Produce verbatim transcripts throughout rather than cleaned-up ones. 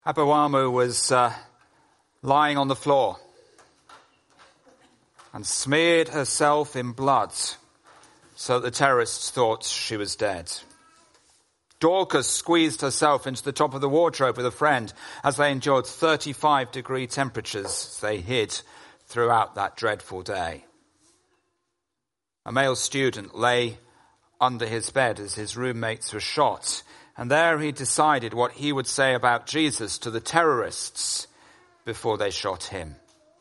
Abawamu was uh, lying on the floor and smeared herself in blood so that the terrorists thought she was dead. Dorcas squeezed herself into the top of the wardrobe with a friend as they endured thirty-five degree temperatures as they hid throughout that dreadful day. A male student lay under his bed as his roommates were shot, and there he decided what he would say about Jesus to the terrorists before they shot him.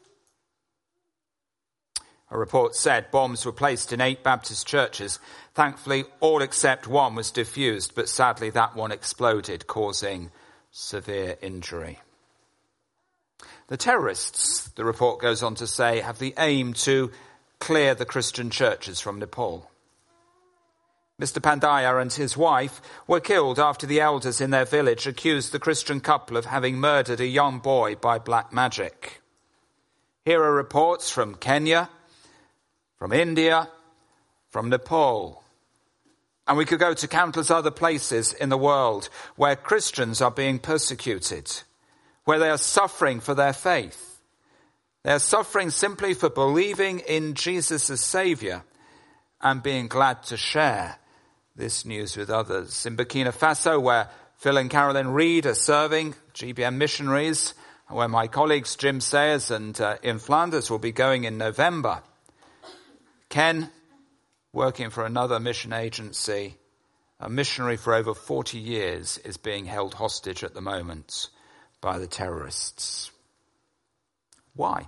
A report said bombs were placed in eight Baptist churches. Thankfully, all except one was defused, but sadly that one exploded, causing severe injury. The terrorists, the report goes on to say, have the aim to clear the Christian churches from Nepal. Mister Pandaya and his wife were killed after the elders in their village accused the Christian couple of having murdered a young boy by black magic. Here are reports from Kenya, from India, from Nepal. And we could go to countless other places in the world where Christians are being persecuted, where they are suffering for their faith. They are suffering simply for believing in Jesus as Saviour and being glad to share this news with others. In Burkina Faso, where Phil and Carolyn Reed are serving, G B M missionaries, and where my colleagues Jim Sayers and uh, in Flanders will be going in November. Ken, working for another mission agency, a missionary for over forty years, is being held hostage at the moment by the terrorists. Why?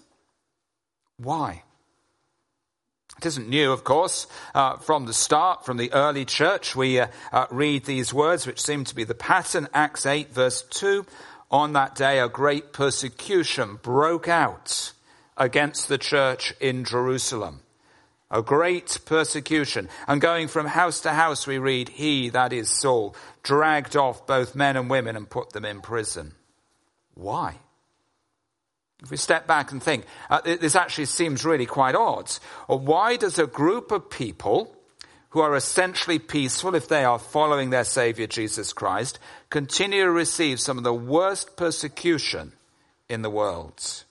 Why? It isn't new, of course. Uh, from the start, from the early church, we uh, uh, read these words, which seem to be the pattern. Acts eight, verse two. On that day, a great persecution broke out against the church in Jerusalem. A great persecution. And going from house to house, we read, he, that is Saul, dragged off both men and women and put them in prison. Why? If we step back and think, uh, this actually seems really quite odd. Or why does a group of people who are essentially peaceful, if they are following their Saviour Jesus Christ, continue to receive some of the worst persecution in the world?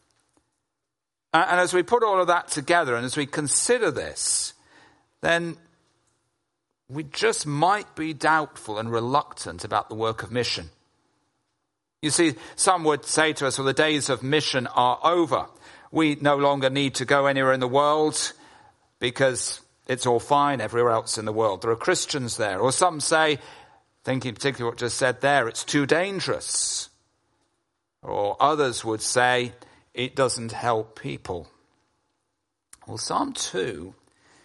Uh, and as we put all of that together and as we consider this, then we just might be doubtful and reluctant about the work of mission. You see, some would say to us, well, the days of mission are over. We no longer need to go anywhere in the world because it's all fine everywhere else in the world. There are Christians there. Or some say, thinking particularly what just said there, it's too dangerous. Or others would say, it doesn't help people. Well, Psalm two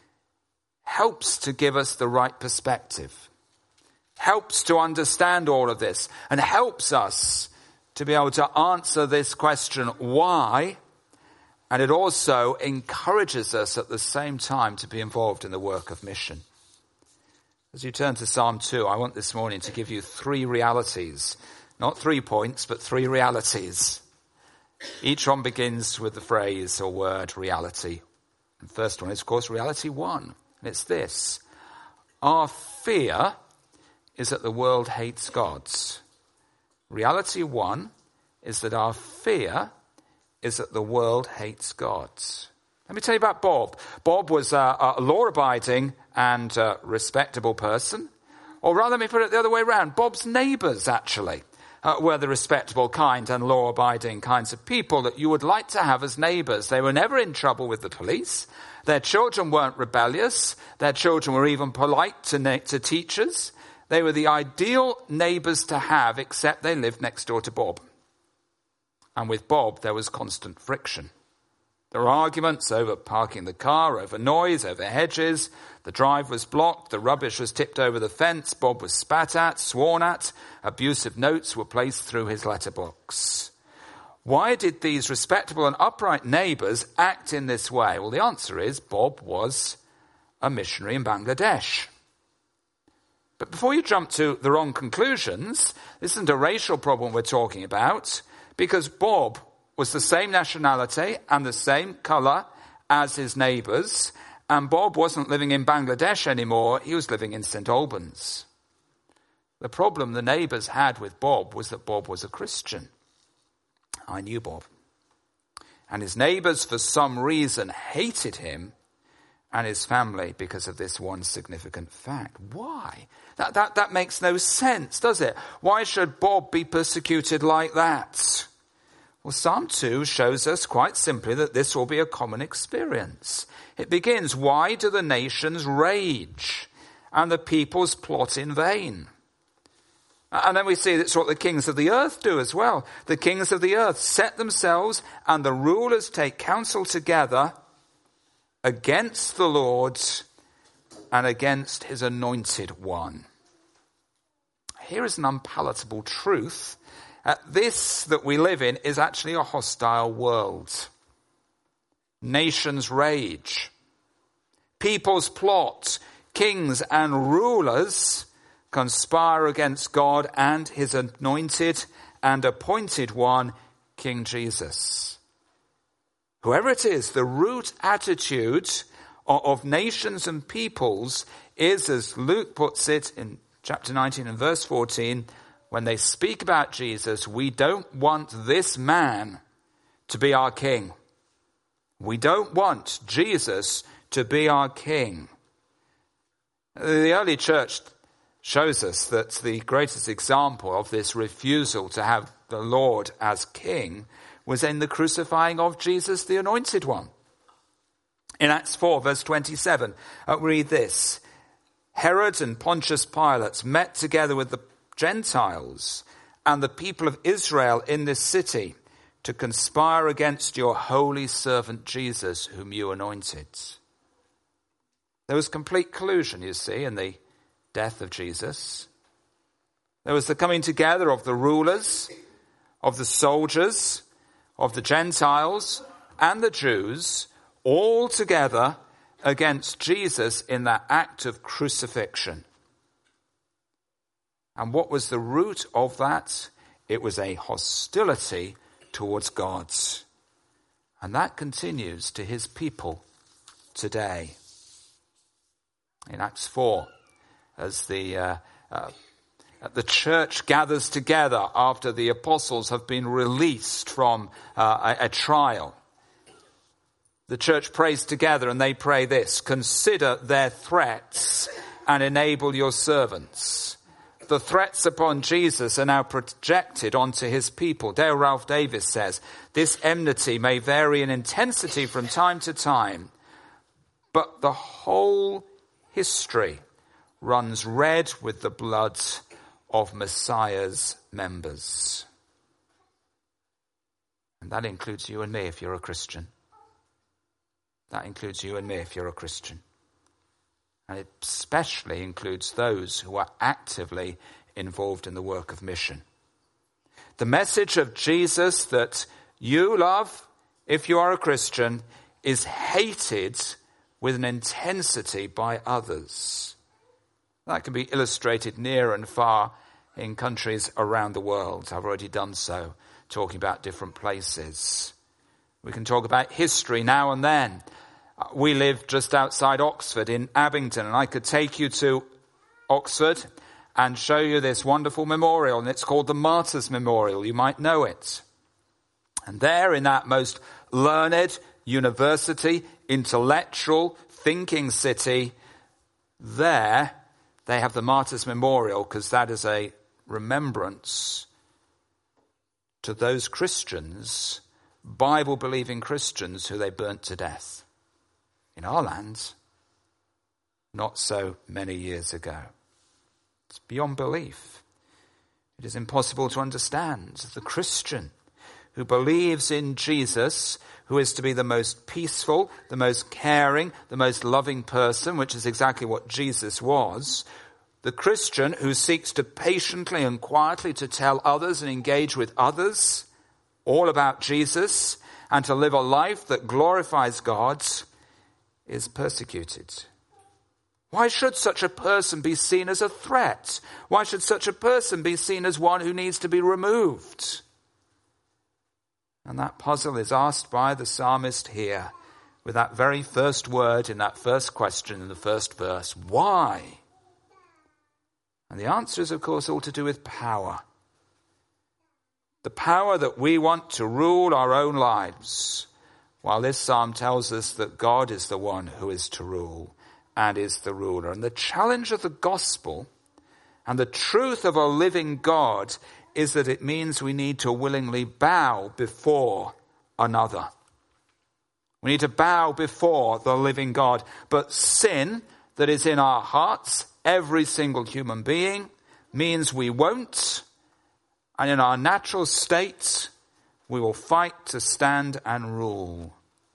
helps to give us the right perspective, helps to understand all of this, and helps us to be able to answer this question, why? And it also encourages us at the same time to be involved in the work of mission. As you turn to Psalm two, I want this morning to give you three realities. Not three points, but three realities. Each one begins with the phrase or word reality. The first one is, of course, reality one. And it's this. Our fear is that the world hates God. Reality one is that our fear is that the world hates God. Let me tell you about Bob. Bob was a, a law-abiding and uh, respectable person. Or rather, let me put it the other way around. Bob's neighbours, actually, uh, were the respectable kind and law-abiding kinds of people that you would like to have as neighbours. They were never in trouble with the police. Their children weren't rebellious. Their children were even polite to, na- to teachers. They were the ideal neighbours to have, except they lived next door to Bob. And with Bob, there was constant friction. There were arguments over parking the car, over noise, over hedges. The drive was blocked. The rubbish was tipped over the fence. Bob was spat at, sworn at. Abusive notes were placed through his letterbox. Why did these respectable and upright neighbours act in this way? Well, the answer is Bob was a missionary in Bangladesh. But before you jump to the wrong conclusions, this isn't a racial problem we're talking about, because Bob was the same nationality and the same colour as his neighbours, and Bob wasn't living in Bangladesh anymore, he was living in Saint Albans. The problem the neighbours had with Bob was that Bob was a Christian. I knew Bob. And his neighbours, for some reason, hated him and his family because of this one significant fact. Why? That, that, that makes no sense, does it? Why should Bob be persecuted like that? Well, Psalm two shows us quite simply that this will be a common experience. It begins, why do the nations rage and the peoples plot in vain? And then we see that's what the kings of the earth do as well. The kings of the earth set themselves and the rulers take counsel together against the Lord and against his anointed one. Here is an unpalatable truth. Uh, this that we live in is actually a hostile world. Nations rage. Peoples plot. Kings and rulers conspire against God and his anointed and appointed one, King Jesus. Whoever it is, the root attitude of nations and peoples is, as Luke puts it in chapter nineteen and verse fourteen, when they speak about Jesus, we don't want this man to be our king. We don't want Jesus to be our king. The early church shows us that the greatest example of this refusal to have the Lord as king was in the crucifying of Jesus, the anointed one. In Acts four, verse twenty-seven, uh, we read this. Herod and Pontius Pilate met together with the Gentiles and the people of Israel in this city to conspire against your holy servant Jesus, whom you anointed. There was complete collusion, you see, in the death of Jesus. There was the coming together of the rulers, of the soldiers, of the Gentiles and the Jews, all together against Jesus in that act of crucifixion. And what was the root of that? It was a hostility towards God. And that continues to his people today. In Acts four, as the uh, uh, the church gathers together after the apostles have been released from uh, a, a trial, the church prays together and they pray this: consider their threats and enable your servants. The threats upon Jesus are now projected onto his people. Dale Ralph Davis says, this enmity may vary in intensity from time to time, but the whole history runs red with the blood of Messiah's members. And that includes you and me if you're a Christian. That includes you and me if you're a Christian. And it especially includes those who are actively involved in the work of mission. The message of Jesus that you love, if you are a Christian, is hated with an intensity by others. That can be illustrated near and far in countries around the world. I've already done so, talking about different places. We can talk about history now and then. We live just outside Oxford in Abington, and I could take you to Oxford and show you this wonderful memorial, and it's called the Martyrs Memorial. You might know it. And there in that most learned, university, intellectual, thinking city, there they have the Martyrs Memorial because that is a remembrance to those Christians, Bible-believing Christians, who they burnt to death. In our land, not so many years ago. It's beyond belief. It is impossible to understand. The Christian who believes in Jesus, who is to be the most peaceful, the most caring, the most loving person, which is exactly what Jesus was. The Christian who seeks to patiently and quietly to tell others and engage with others all about Jesus and to live a life that glorifies God, is persecuted. Why should such a person be seen as a threat? Why should such a person be seen as one who needs to be removed? And that puzzle is asked by the psalmist here with that very first word in that first question in the first verse. Why? And the answer is, of course, all to do with power. The power that we want to rule our own lives, while this psalm tells us that God is the one who is to rule and is the ruler. And the challenge of the gospel and the truth of a living God is that it means we need to willingly bow before another. We need to bow before the living God. But sin that is in our hearts, every single human being, means we won't. And in our natural state, we will fight to stand and rule.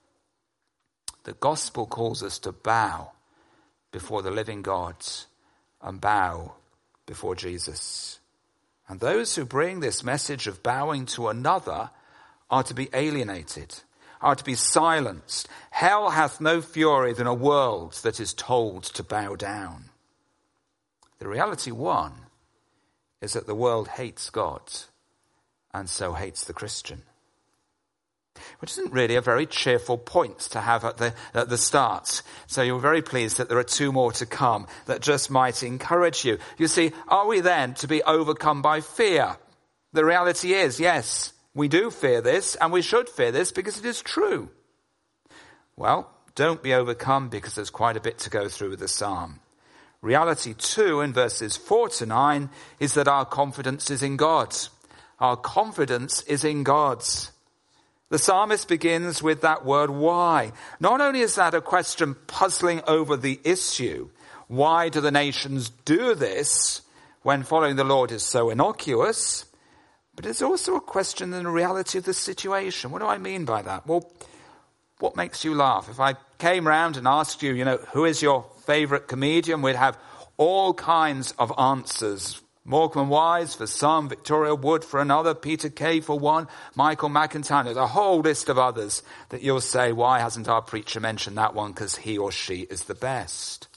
The gospel calls us to bow before the living God and bow before Jesus. And those who bring this message of bowing to another are to be alienated, are to be silenced. Hell hath no fury than a world that is told to bow down. The reality, one, is that the world hates God and so hates the Christian. Which isn't really a very cheerful point to have at the, at the start. So you're very pleased that there are two more to come that just might encourage you. You see, are we then to be overcome by fear? The reality is, yes, we do fear this, and we should fear this because it is true. Well, don't be overcome because there's quite a bit to go through with the psalm. Reality two, in verses four to nine, is that our confidence is in God. Our confidence is in God. The psalmist begins with that word why. Not only is that a question puzzling over the issue, why do the nations do this when following the Lord is so innocuous, but it's also a question in the reality of the situation. What do I mean by that? Well, what makes you laugh? If I came round and asked you, you know, who is your favourite comedian, we'd have all kinds of answers. Morecambe Wise for some, Victoria Wood for another, Peter Kay for one, Michael McIntyre. There's a whole list of others that you'll say, why hasn't our preacher mentioned that one? Because he or she is the best.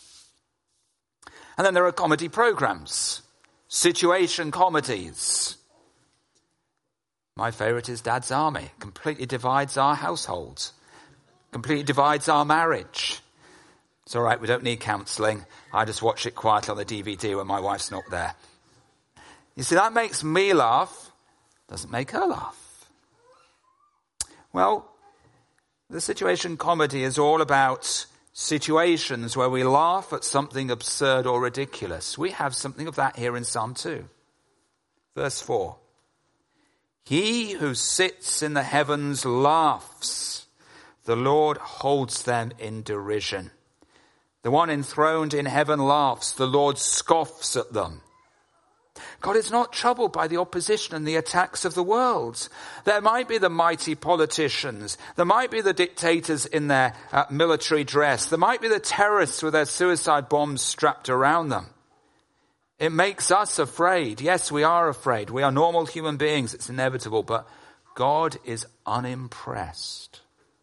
And then there are comedy programs, situation comedies. My favourite is Dad's Army. Completely divides our household. Completely divides our marriage. It's all right, we don't need counselling. I just watch it quietly on the D V D when my wife's not there. You see, that makes me laugh. Doesn't make her laugh. Well, the situation comedy is all about situations where we laugh at something absurd or ridiculous. We have something of that here in Psalm two. Verse four. He who sits in the heavens laughs. The Lord holds them in derision. The one enthroned in heaven laughs. The Lord scoffs at them. God is not troubled by the opposition and the attacks of the world. There might be the mighty politicians. There might be the dictators in their uh, military dress. There might be the terrorists with their suicide bombs strapped around them. It makes us afraid. Yes, we are afraid. We are normal human beings. It's inevitable. But God is unimpressed.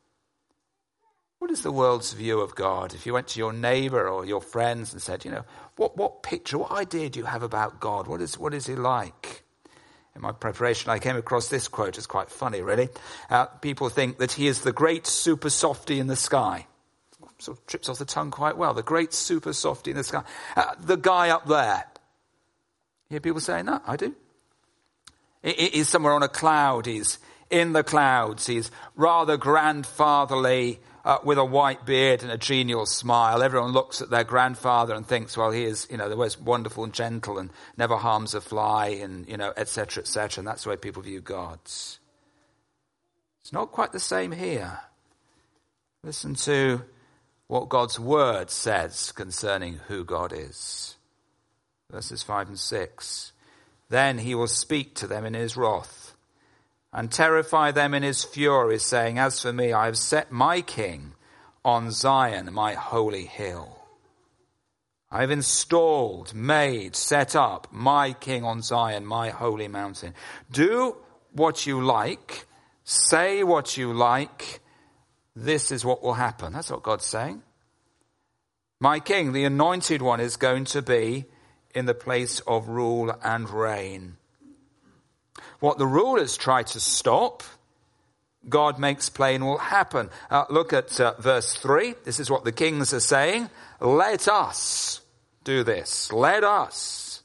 What is the world's view of God? If you went to your neighbour or your friends and said, you know, what, what picture, what idea do you have about God? What is, what is he like? In my preparation, I came across this quote. It's quite funny, really. Uh, people think that he is the great super softy in the sky. Sort of trips off the tongue quite well. The great super softy in the sky. Uh, the guy up there. You hear people saying that? I do. He, he's somewhere on a cloud. He's in the clouds. He's rather grandfatherly, Uh, with a white beard and a genial smile. Everyone looks at their grandfather and thinks, well, he is, you know, the most wonderful and gentle and never harms a fly and, you know, et cetera, et cetera. And that's the way people view God. It's not quite the same here. Listen to what God's word says concerning who God is. Verses five and six. Then he will speak to them in his wrath and terrify them in his fury, saying, as for me, I have set my king on Zion, my holy hill. I have installed, made, set up my king on Zion, my holy mountain. Do what you like, say what you like, this is what will happen. That's what God's saying. My king, the anointed one, is going to be in the place of rule and reign. What the rulers try to stop, God makes plain will happen. Uh, look at uh, verse three. This is what the kings are saying. Let us do this. Let us.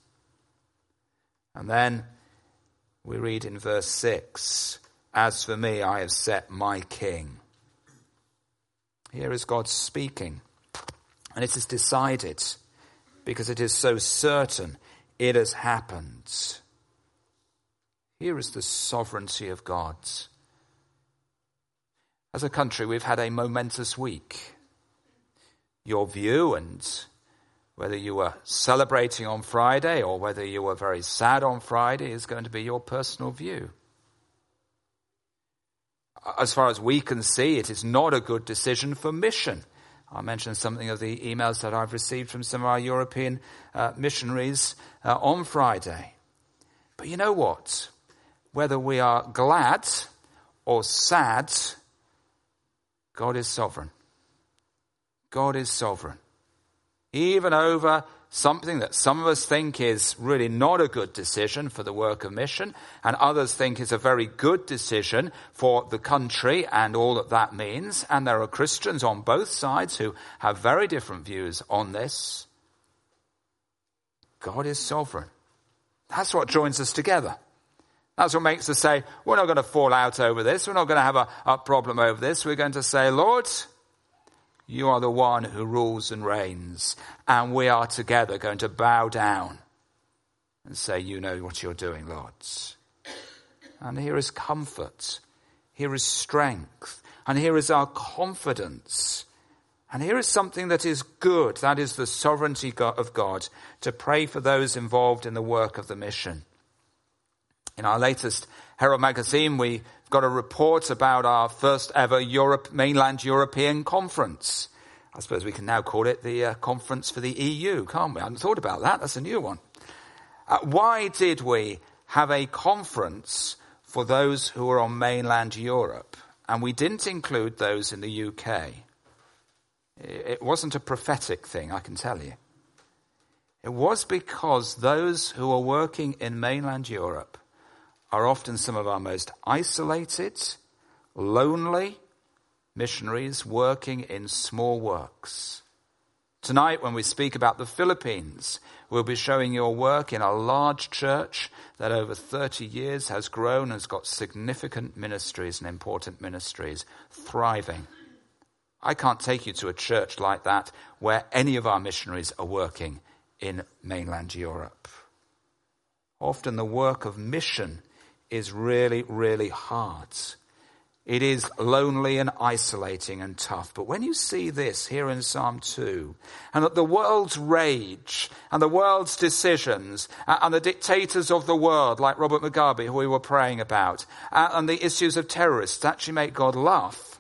And then we read in verse six, as for me, I have set my king. Here is God speaking, and it is decided because it is so certain it has happened. Here is the sovereignty of God. As a country, we've had a momentous week. Your view, and whether you were celebrating on Friday or whether you were very sad on Friday, is going to be your personal view. As far as we can see, it is not a good decision for mission. I mentioned something of the emails that I've received from some of our European uh, missionaries uh, on Friday. But you know what? Whether we are glad or sad, God is sovereign. God is sovereign. Even over something that some of us think is really not a good decision for the work of mission, and others think is a very good decision for the country and all that that means. And there are Christians on both sides who have very different views on this. God is sovereign. That's what joins us together. That's what makes us say, we're not going to fall out over this. We're not going to have a, a problem over this. We're going to say, Lord, you are the one who rules and reigns, and we are together going to bow down and say, you know what you're doing, Lord. And here is comfort, here is strength, and here is our confidence. And here is something that is good, that is the sovereignty of God, to pray for those involved in the work of the mission. In our latest Herald magazine, we got a report about our first ever Europe, mainland European conference. I suppose we can now call it the uh, conference for the E U, can't we? I hadn't thought about that. That's a new one. Uh, why did we have a conference for those who were on mainland Europe? And we didn't include those in the U K. It wasn't a prophetic thing, I can tell you. It was because those who are working in mainland Europe are often some of our most isolated, lonely missionaries working in small works. Tonight, when we speak about the Philippines, we'll be showing your work in a large church that over thirty years has grown and has got significant ministries and important ministries thriving. I can't take you to a church like that where any of our missionaries are working in mainland Europe. Often the work of mission is really, really hard. It is lonely and isolating and tough. But when you see this here in Psalm two, and that the world's rage and the world's decisions and the dictators of the world, like Robert Mugabe, who we were praying about, and the issues of terrorists actually make God laugh,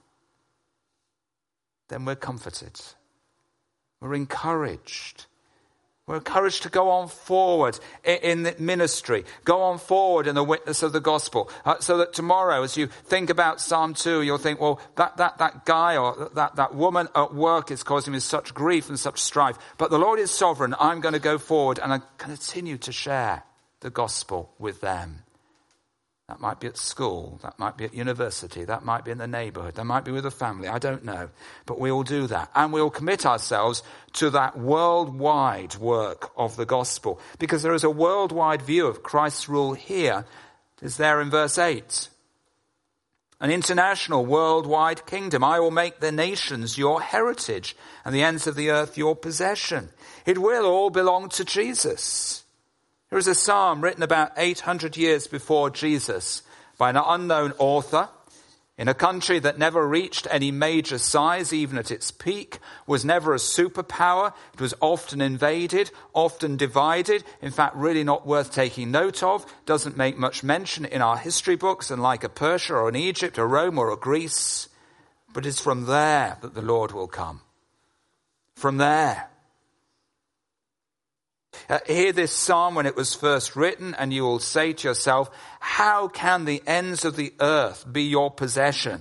then we're comforted. We're encouraged. We're encouraged to go on forward in the ministry, go on forward in the witness of the gospel, uh, so that tomorrow, as you think about Psalm two, you'll think, well, that, that, that guy or that, that woman at work is causing me such grief and such strife. But the Lord is sovereign. I'm going to go forward and I continue to share the gospel with them. That might be at school, that might be at university, that might be in the neighborhood, that might be with a family, I don't know. But we will do that. And we will commit ourselves to that worldwide work of the gospel. Because there is a worldwide view of Christ's rule here. It is there in verse eight. An international worldwide kingdom. I will make the nations your heritage and the ends of the earth your possession. It will all belong to Jesus. There is a psalm written about eight hundred years before Jesus by an unknown author in a country that never reached any major size, even at its peak, was never a superpower. It was often invaded, often divided, in fact, really not worth taking note of, doesn't make much mention in our history books, and like a Persia or an Egypt or Rome or a Greece. But it's from there that the Lord will come. From there. Uh, hear this psalm when it was first written, and you will say to yourself, how can the ends of the earth be your possession?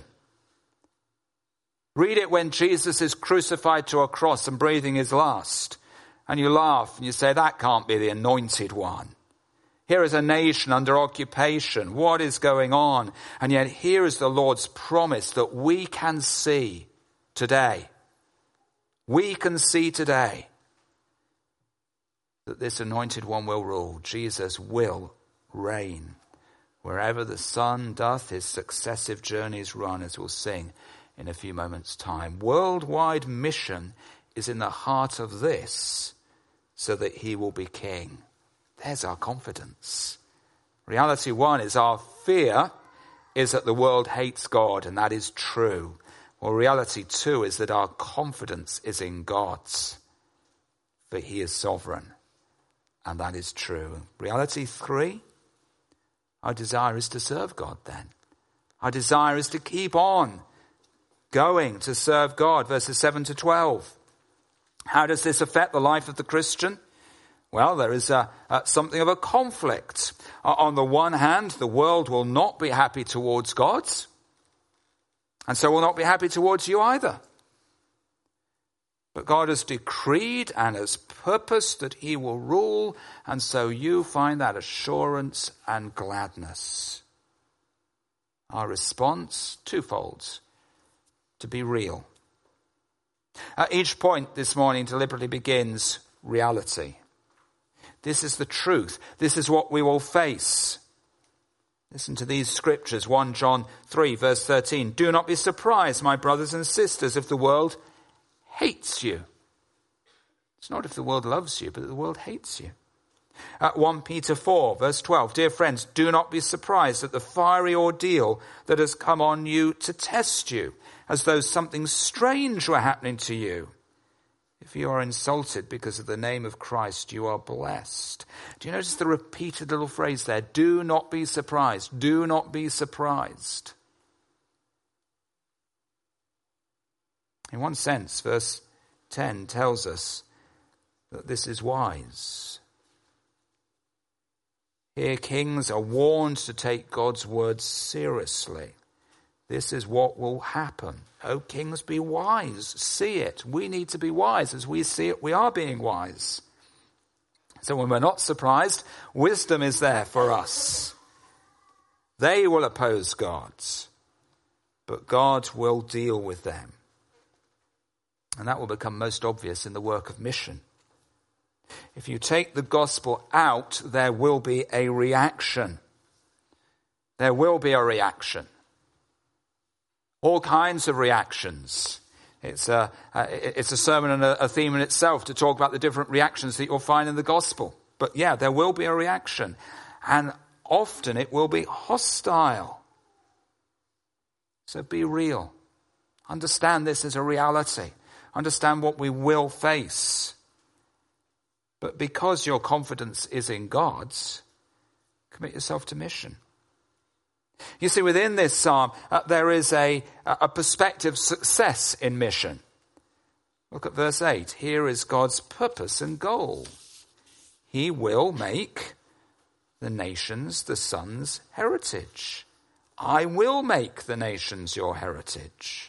Read it when Jesus is crucified to a cross and breathing his last. And you laugh and you say, that can't be the anointed one. Here is a nation under occupation. What is going on? And yet here is the Lord's promise that we can see today. We can see today that this anointed one will rule. Jesus will reign. Wherever the sun doth his successive journeys run, as we'll sing in a few moments' time. Worldwide mission is in the heart of this, so that he will be king. There's our confidence. Reality one is our fear is that the world hates God, and that is true. Well, reality two is that our confidence is in God's, for he is sovereign, and that is true. Reality three, our desire is to serve God then. Our desire is to keep on going to serve God, verses seven to twelve. How does this affect the life of the Christian? Well, there is a, a, something of a conflict. Uh, on the one hand, the world will not be happy towards God, and so will not be happy towards you either. But God has decreed and has purposed that he will rule, and so you find that assurance and gladness. Our response, twofold, to be real. At each point this morning deliberately begins reality. This is the truth. This is what we will face. Listen to these scriptures, First John three, verse thirteen. Do not be surprised, my brothers and sisters, if the world hates you. It's not if the world loves you, but the world hates you. At First Peter four, verse twelve. Dear friends, do not be surprised at the fiery ordeal that has come on you to test you, as though something strange were happening to you. If you are insulted because of the name of Christ, you are blessed. Do you notice the repeated little phrase there? Do not be surprised. Do not be surprised. In one sense, verse ten tells us that this is wise. Here, kings are warned to take God's words seriously. This is what will happen. Oh, kings, be wise. See it. We need to be wise. As we see it, we are being wise. So when we're not surprised, wisdom is there for us. They will oppose God, but God will deal with them. And that will become most obvious in the work of mission. If you take the gospel out, there will be a reaction. There will be a reaction. All kinds of reactions. It's a, it's a sermon and a theme in itself to talk about the different reactions that you'll find in the gospel. But yeah, there will be a reaction. And often it will be hostile. So be real. Understand this as a reality. Understand what we will face. But because your confidence is in God's, commit yourself to mission. You see, within this psalm, uh, there is a, a perspective of success in mission. Look at verse eight. Here is God's purpose and goal. He will make the nations the son's heritage. I will make the nations your heritage.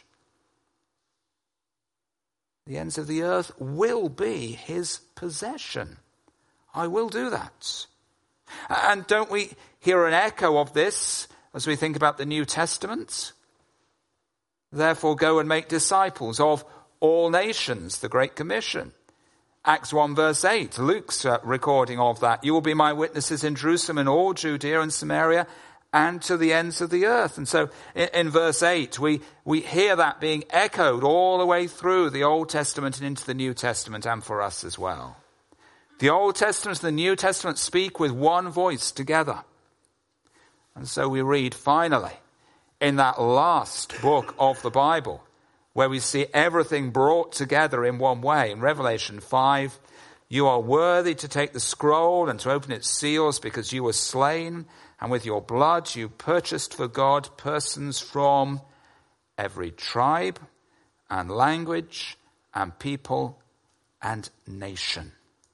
The ends of the earth will be his possession. I will do that. And don't we hear an echo of this as we think about the New Testament? Therefore go and make disciples of all nations, the Great Commission. Acts one verse eight, Luke's uh, recording of that. You will be my witnesses in Jerusalem and all Judea and Samaria and to the ends of the earth. And so in, in verse eight, we, we hear that being echoed all the way through the Old Testament and into the New Testament, and for us as well. The Old Testament and the New Testament speak with one voice together. And so we read finally in that last book of the Bible, where we see everything brought together in one way. In Revelation five, you are worthy to take the scroll and to open its seals, because you were slain, and with your blood you purchased for God persons from every tribe and language and people and nation.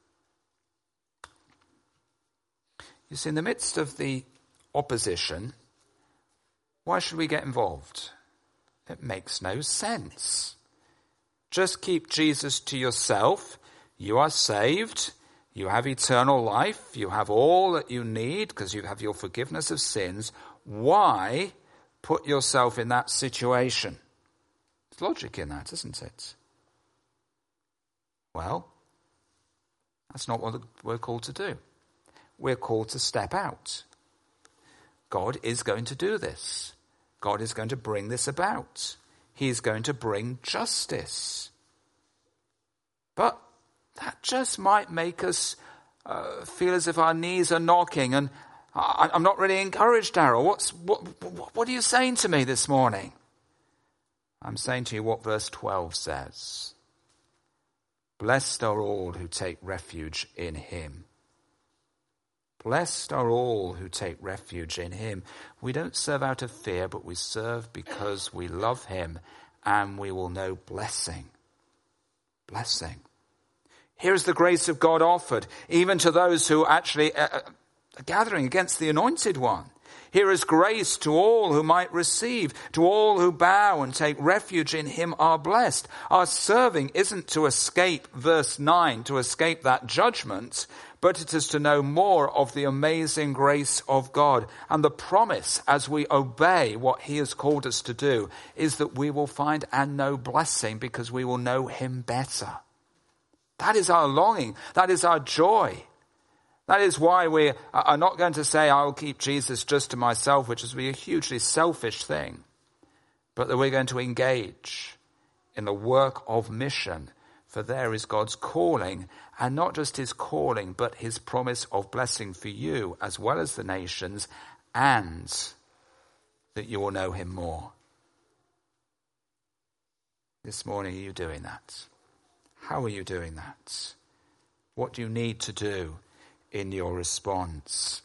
You see, in the midst of the opposition, why should we get involved? It makes no sense. Just keep Jesus to yourself. You are saved. You have eternal life. You have all that you need because you have your forgiveness of sins. Why put yourself in that situation? There's logic in that, isn't it? Well, that's not what we're called to do. We're called to step out. God is going to do this. God is going to bring this about. He is going to bring justice. But that just might make us uh, feel as if our knees are knocking. And I, I'm not really encouraged, Darryl. What's what, what are you saying to me this morning? I'm saying to you what verse twelve says. Blessed are all who take refuge in him. Blessed are all who take refuge in him. We don't serve out of fear, but we serve because we love him, and we will know blessing. Blessing. Here is the grace of God offered, even to those who actually are gathering against the Anointed One. Here is grace to all who might receive, to all who bow and take refuge in him are blessed. Our serving isn't to escape, verse nine, to escape that judgment, but it is to know more of the amazing grace of God. And the promise, as we obey what he has called us to do, is that we will find and know blessing because we will know him better. That is our longing. That is our joy. That is why we are not going to say, I'll keep Jesus just to myself, which is a hugely selfish thing, but that we're going to engage in the work of mission, for there is God's calling, and not just his calling, but his promise of blessing for you as well as the nations, and that you will know him more. This morning, are you doing that? How are you doing that? What do you need to do in your response?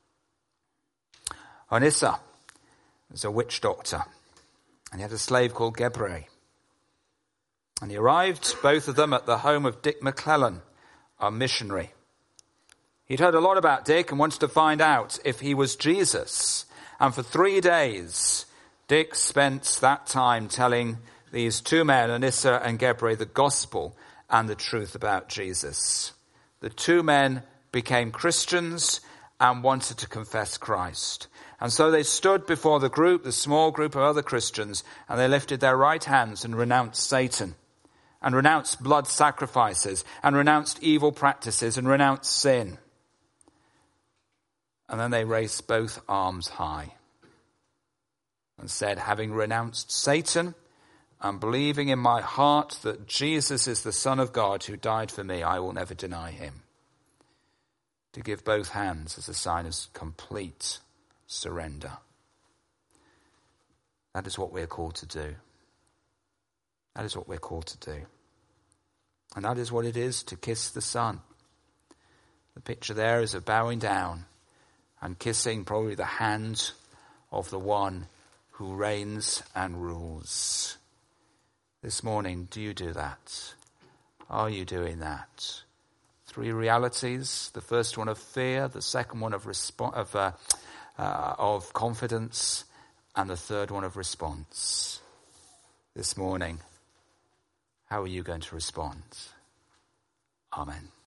Onissa was a witch doctor, and he had a slave called Gebre. And he arrived, both of them, at the home of Dick McClellan, a missionary. He'd heard a lot about Dick and wanted to find out if he was Jesus. And for three days, Dick spent that time telling these two men, Onissa and Gebre, the gospel and the truth about Jesus. The two men became Christians and wanted to confess Christ. And so they stood before the group, the small group of other Christians, and they lifted their right hands and renounced Satan, and renounced blood sacrifices, and renounced evil practices, and renounced sin. And then they raised both arms high and said, having renounced Satan and believing in my heart that Jesus is the Son of God who died for me, I will never deny him. To give both hands as a sign of complete surrender. That is what we're called to do. That is what we're called to do. And that is what it is to kiss the Son. The picture there is of bowing down and kissing probably the hand of the one who reigns and rules. This morning, do you do that? Are you doing that? Three realities. The first one of fear, the second one of respo- of, uh, uh, of confidence, and the third one of response. This morning, how are you going to respond? Amen.